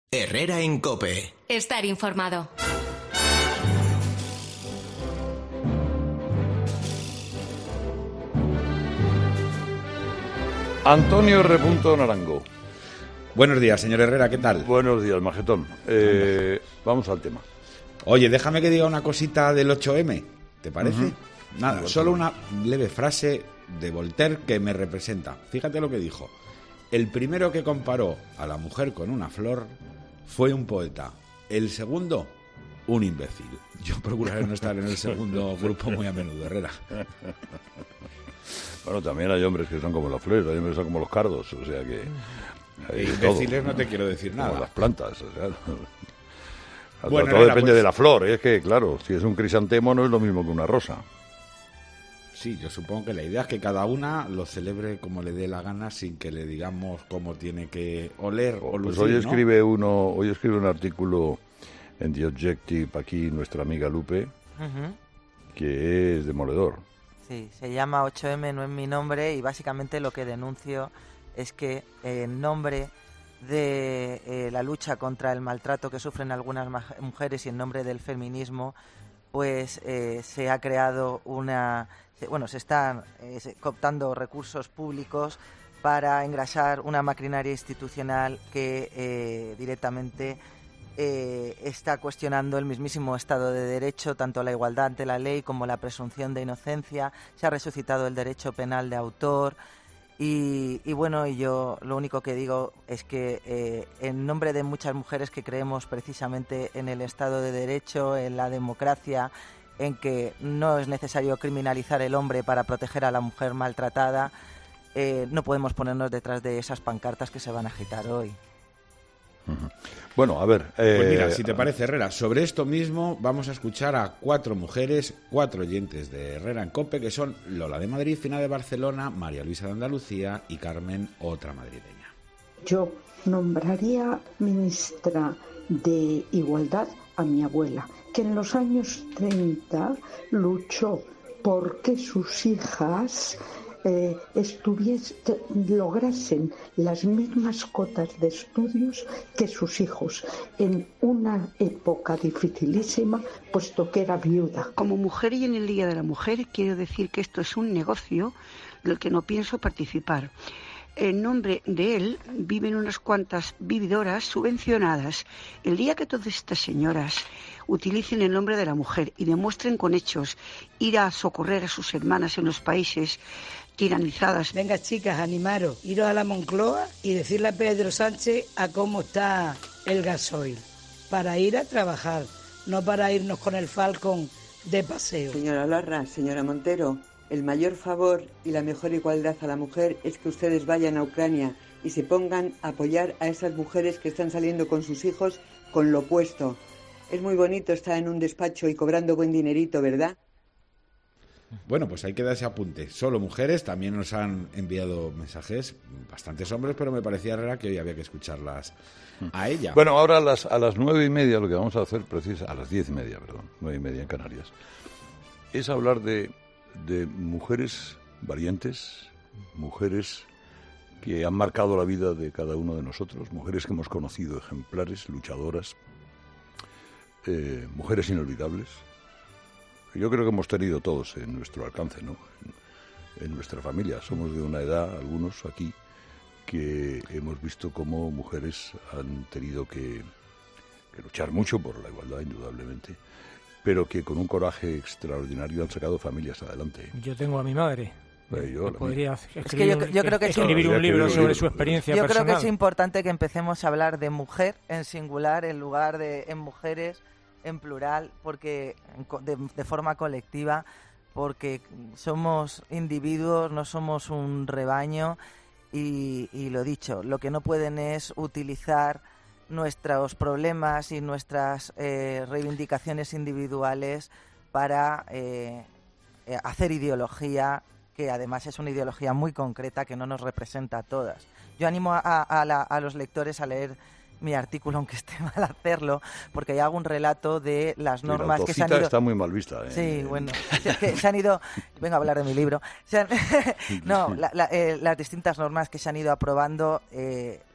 Herrera en COPE. Estar informado. Antonio R. Narango. Buenos días, señor Herrera, ¿qué tal? Buenos días, Majetón. Vamos al tema. Oye, déjame que diga una cosita del 8M, ¿te parece? Nada, solo una leve frase de Voltaire que me representa. Fíjate lo que dijo. El primero que comparó a la mujer con una flor fue un poeta. El segundo, un imbécil. Yo procuraré no estar en el segundo grupo muy a menudo, Herrera. Bueno, también hay hombres que son como las flores, hay hombres que son como los cardos, o sea que... Imbéciles no te quiero decir nada. Como las plantas, o sea... Bueno, todo Herrera, depende pues... de la flor, es que, claro, si es un crisantemo no es lo mismo que una rosa. Sí, yo supongo que la idea es que cada una lo celebre como le dé la gana sin que le digamos cómo tiene que oler o lucir, pues hoy escribe ¿no? hoy escribe un artículo en The Objective, aquí nuestra amiga Lupe, que es demoledor. Sí, se llama 8M, no es mi nombre, y básicamente lo que denuncio es que en nombre de la lucha contra el maltrato que sufren algunas mujeres y en nombre del feminismo, pues se ha creado se están cooptando recursos públicos para engrasar una maquinaria institucional que directamente está cuestionando el mismísimo Estado de Derecho, tanto la igualdad ante la ley como la presunción de inocencia. Se ha resucitado el derecho penal de autor y yo lo único que digo es que en nombre de muchas mujeres que creemos precisamente en el Estado de Derecho, en la democracia, en que no es necesario criminalizar el hombre para proteger a la mujer maltratada, no podemos ponernos detrás de esas pancartas que se van a agitar hoy. Bueno, a ver... Pues mira, si te parece, Herrera, sobre esto mismo vamos a escuchar a 4 mujeres, 4 oyentes de Herrera en COPE, que son Lola de Madrid, Fina de Barcelona, María Luisa de Andalucía y Carmen, otra madrileña. Yo nombraría ministra de Igualdad a mi abuela, que en los años 30 luchó porque sus hijas lograsen las mismas cotas de estudios que sus hijos en una época dificilísima, puesto que era viuda. Como mujer y en el Día de la Mujer quiero decir que esto es un negocio del que no pienso participar. En nombre de él viven unas cuantas vividoras subvencionadas. El día que todas estas señoras utilicen el nombre de la mujer y demuestren con hechos ir a socorrer a sus hermanas en los países tiranizadas. Venga, chicas, animaros, iros a la Moncloa y decirle a Pedro Sánchez a cómo está el gasoil, para ir a trabajar, no para irnos con el Falcon de paseo. Señora Larra, señora Montero, el mayor favor y la mejor igualdad a la mujer es que ustedes vayan a Ucrania y se pongan a apoyar a esas mujeres que están saliendo con sus hijos con lo opuesto. Es muy bonito estar en un despacho y cobrando buen dinerito, ¿verdad? Bueno, pues ahí queda ese apunte. Solo mujeres, también nos han enviado mensajes, bastantes hombres, pero me parecía, Herrera, que hoy había que escucharlas a ella. Bueno, ahora a las 9:30 lo que vamos a hacer, a las 10:30, perdón, 9:30 en Canarias, es hablar de mujeres valientes, mujeres que han marcado la vida de cada uno de nosotros, mujeres que hemos conocido ejemplares, luchadoras, mujeres inolvidables. Yo creo que hemos tenido todos en nuestro alcance, ¿no? En nuestra familia. Somos de una edad, algunos aquí, que hemos visto cómo mujeres han tenido que luchar mucho por la igualdad, indudablemente, pero que con un coraje extraordinario han sacado familias adelante. Yo tengo a mi madre. Podría escribir un libro sobre su experiencia personal. Yo creo que es importante que empecemos a hablar de mujer en singular en lugar de en mujeres en plural, porque de forma colectiva, porque somos individuos, no somos un rebaño y lo dicho, lo que no pueden es utilizar nuestros problemas y nuestras reivindicaciones individuales para hacer ideología, que además es una ideología muy concreta que no nos representa a todas. Yo animo a los lectores a leer mi artículo, aunque esté mal hacerlo, porque hay algún relato de las normas que se han ido... está muy mal vista. Sí, bueno, que se han ido... Vengo a hablar de mi libro. Las distintas normas que se han ido aprobando,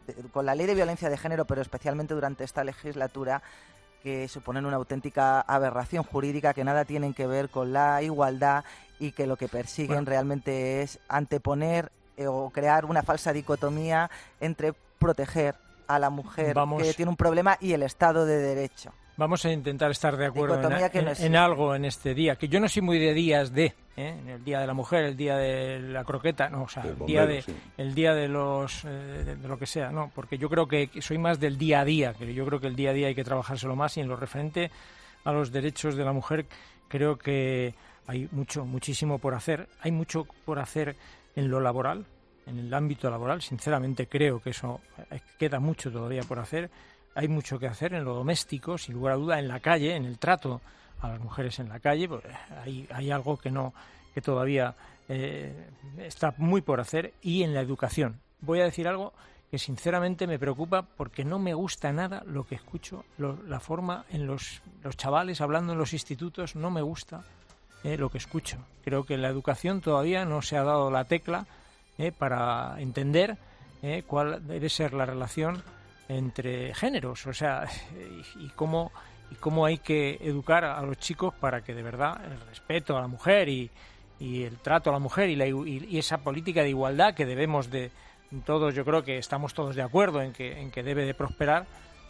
con la ley de violencia de género, pero especialmente durante esta legislatura, que suponen una auténtica aberración jurídica, que nada tienen que ver con la igualdad y que lo que persiguen realmente es anteponer o crear una falsa dicotomía entre proteger a la mujer que tiene un problema y el Estado de Derecho. Vamos a intentar estar de acuerdo en algo en este día, que yo no soy muy de días en el Día de la Mujer, el Día de la Croqueta, no, o sea, el día de los de lo que sea, no, porque yo creo que soy más del día a día, que yo creo que el día a día hay que trabajárselo más, y en lo referente a los derechos de la mujer creo que hay muchísimo por hacer. Hay mucho por hacer en lo laboral, en el ámbito laboral. Sinceramente creo que eso queda mucho todavía por hacer. Hay mucho que hacer en lo doméstico, sin lugar a duda, en la calle, en el trato a las mujeres en la calle. Pues hay algo que todavía está muy por hacer, y en la educación. Voy a decir algo que sinceramente me preocupa, porque no me gusta nada lo que escucho, la forma en los chavales hablando en los institutos. No me gusta lo que escucho. Creo que en la educación todavía no se ha dado la tecla para entender cuál debe ser la relación entre géneros, o sea, y cómo hay que educar a los chicos para que de verdad el respeto a la mujer y el trato a la mujer y esa política de igualdad que debemos de todos, yo creo que estamos todos de acuerdo en que debe de prosperar,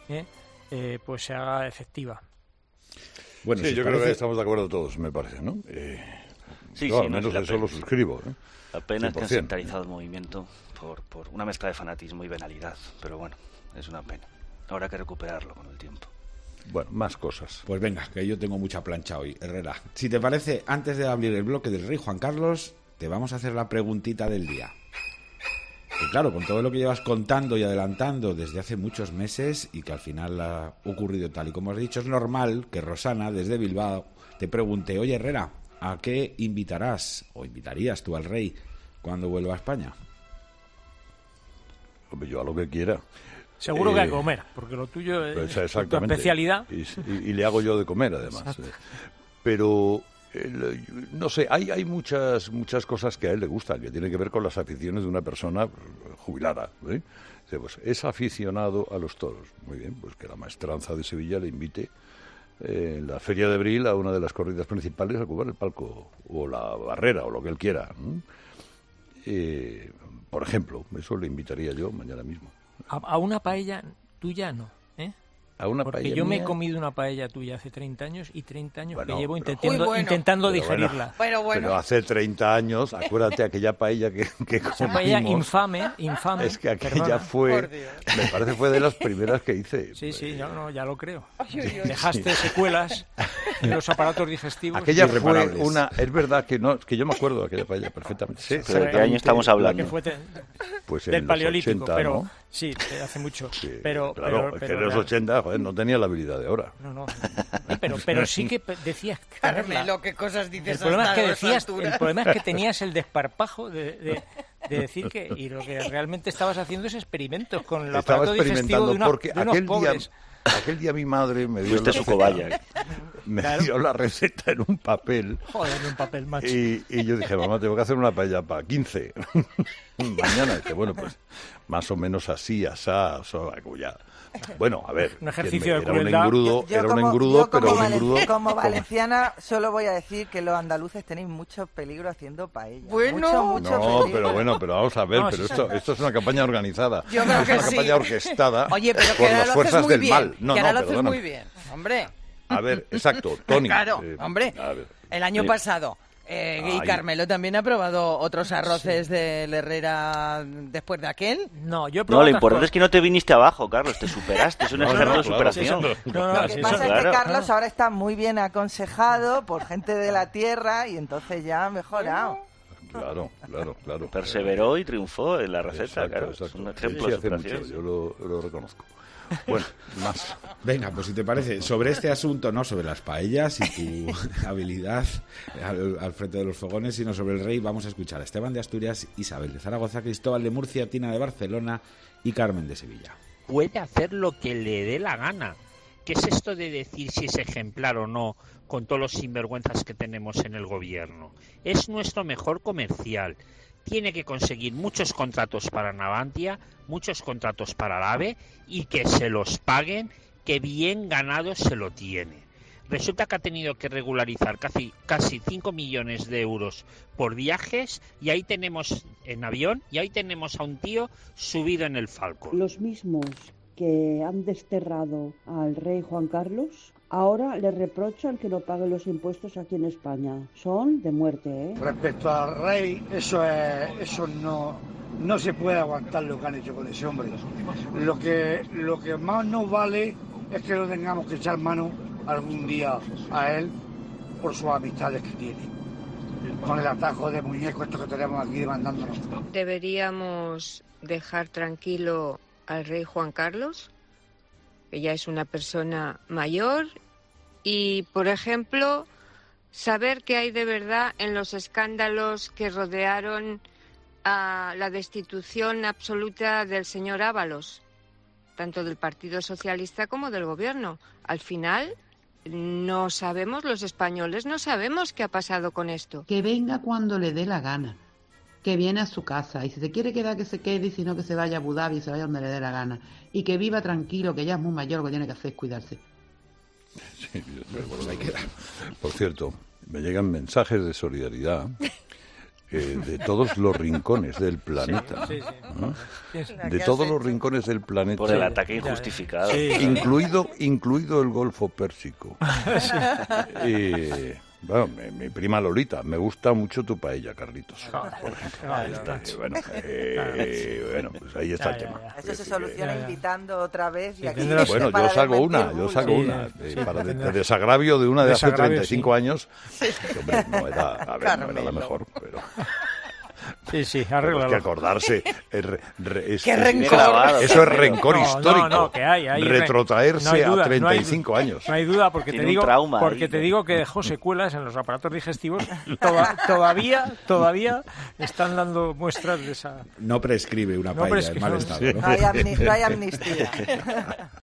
pues se haga efectiva. Bueno, sí, yo creo que estamos de acuerdo todos, me parece, ¿no? Al menos eso lo suscribo. La pena es que han centralizado el movimiento por una mezcla de fanatismo y venalidad, pero bueno, es una pena. Habrá que recuperarlo con el tiempo. Bueno, más cosas. Pues venga, que yo tengo mucha plancha hoy, Herrera. Si te parece, antes de abrir el bloque del Rey Juan Carlos, te vamos a hacer la preguntita del día. Y claro, con todo lo que llevas contando y adelantando desde hace muchos meses, y que al final ha ocurrido tal y como has dicho, es normal que Rosana, desde Bilbao, te pregunte: oye, Herrera, ¿a qué invitarás o invitarías tú al Rey cuando vuelva a España? Hombre, yo a lo que quiera. Seguro que a comer, porque lo tuyo es tu especialidad. Y le hago yo de comer, además. Pero, no sé, hay muchas cosas que a él le gustan, que tienen que ver con las aficiones de una persona jubilada. Pues, es aficionado a los toros. Muy bien, pues que la maestranza de Sevilla le invite en la Feria de Abril a una de las corridas principales a ocupar el palco, o la barrera, o lo que él quiera. Por ejemplo, eso le invitaría yo mañana mismo. A una paella tuya no, ¿A una porque paella yo me mía? He comido una paella tuya hace 30 años y 30 años Bueno, que llevo pero, intentando digerirla. Pero hace 30 años, acuérdate aquella paella que comimos. Esa paella infame. Es que aquella fue, me parece fue de las primeras que hice. Sí, ya lo creo. Dejaste secuelas en los aparatos digestivos. Aquella fue es verdad que no, que yo me acuerdo de aquella paella perfectamente. Sí, ¿de qué año estamos hablando? Pues del Paleolítico, 80, pero ¿no? Sí, hace mucho. Sí, pero claro, es que en los 80, joder, no tenía la habilidad de ahora. No. Pero sí que decías... Carmelo, ¿qué cosas dices? El problema es que tenías el desparpajo de decir que... Y lo que realmente estabas haciendo es experimentos con el aparato digestivo de unos pobres. Aquel día mi madre me dio su cobaya. Dio la receta en un papel. Joder, en un papel, macho. Y yo dije, mamá, tengo que hacer una paella para 15. Mañana. Dice, bueno, pues más o menos así, asá, ya. Bueno, a ver. Un ejercicio de era crueldad. Era un engrudo, pero un engrudo. Como valenciana, solo voy a decir que los andaluces tenéis mucho peligro haciendo paella. Bueno, mucho no, peligro. pero vamos a ver, esto es una campaña organizada. Yo creo que es una campaña orquestada. Oye, pero por que las fuerzas del mal. Que ahora lo haces muy bien, hombre. A ver, exacto, Tony. Claro, hombre. El año pasado. Y Carmelo también ha probado otros arroces del Herrera después de aquel. No, lo importante es que no te viniste abajo, Carlos, te superaste, es un experto de superación. Lo que pasa es que Carlos ahora está muy bien aconsejado por gente de la tierra y entonces ya ha mejorado. Claro. Perseveró y triunfó en la receta, exacto. Es un ejemplo de superación. Yo lo reconozco. Bueno, más. Venga, pues si te parece, sobre este asunto, no sobre las paellas y tu habilidad al frente de los fogones, sino sobre el Rey, vamos a escuchar a Esteban de Asturias, Isabel de Zaragoza, Cristóbal de Murcia, Tina de Barcelona y Carmen de Sevilla. Puede hacer lo que le dé la gana. ¿Qué es esto de decir si es ejemplar o no con todos los sinvergüenzas que tenemos en el gobierno? Es nuestro mejor comercial. tiene que conseguir muchos contratos para Navantia, muchos contratos para el AVE y que se los paguen, que bien ganado se lo tiene. Resulta que ha tenido que regularizar casi 5 millones de euros por viajes y ahí tenemos en avión y ahí tenemos a un tío subido en el Falcon. Los mismos que han desterrado al rey Juan Carlos ahora le reprochan que no pague los impuestos aquí en España. Son de muerte, ¿eh? Respecto al rey, eso no se puede aguantar lo que han hecho con ese hombre. Lo que más nos vale es que lo tengamos que echar mano algún día a él por sus amistades que tiene, con el atajo de muñeco esto que tenemos aquí demandándonos. Deberíamos dejar tranquilo al rey Juan Carlos, que ya es una persona mayor, y por ejemplo saber qué hay de verdad en los escándalos que rodearon a la destitución absoluta del señor Ábalos, tanto del Partido Socialista como del Gobierno. Al final no sabemos, los españoles no sabemos qué ha pasado con esto. Que venga cuando le dé la gana, que viene a su casa y si se quiere quedar que se quede y si no que se vaya a Abu Dhabi y se vaya donde le dé la gana y que viva tranquilo, que ya es muy mayor, lo que tiene que hacer es cuidarse. Sí, por cierto, me llegan mensajes de solidaridad de todos los rincones del planeta, ¿no? De todos los rincones del planeta, por el ataque injustificado, incluido el Golfo Pérsico. Bueno, mi prima Lolita, me gusta mucho tu paella, Carlitos, por ejemplo. Bueno, pues ahí está el tema. Eso se soluciona invitando otra vez. Y aquí bueno, yo saco una, para de desagravio de una de hace 35 años, que, hombre, no era la mejor, pero... Sí, arréglalo. Hay que acordarse. ¡Qué rencor! Eso es rencor histórico. No, que hay retrotraerse a 35 años. No hay duda, porque te digo que dejó secuelas en los aparatos digestivos. Todavía están dando muestras de esa... No prescribe una paella en mal estado. No hay amnistía.